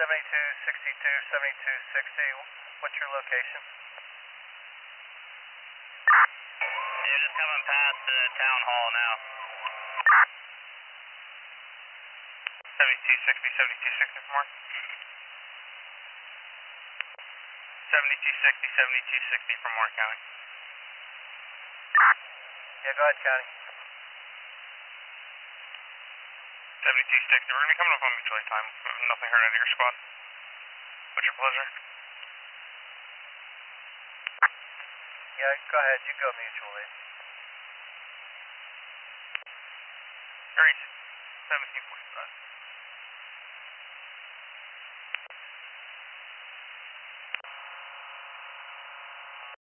7262, 7260. What's your location? You're just coming past the town hall now. 7260, 7260 for Mark. 7260, 7260 from Mark County. Yeah, go ahead, County. 7260, we're going to be coming up on mutual aid time. Nothing heard out of your squad. What's your pleasure? Yeah, go ahead. You go mutual aid. Hurry, 1740.